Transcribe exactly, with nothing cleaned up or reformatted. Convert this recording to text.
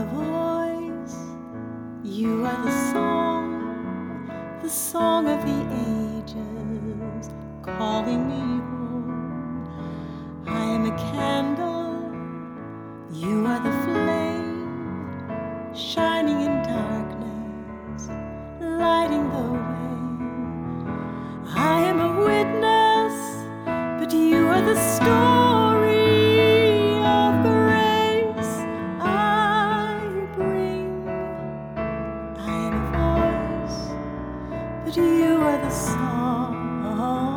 a voice, you are the song, the song of the ages, calling me home. I am a candle, you are the flame, shining in darkness, lighting the way. I am a witness, but you are the story of grace I bring. I am a voice, but you are the song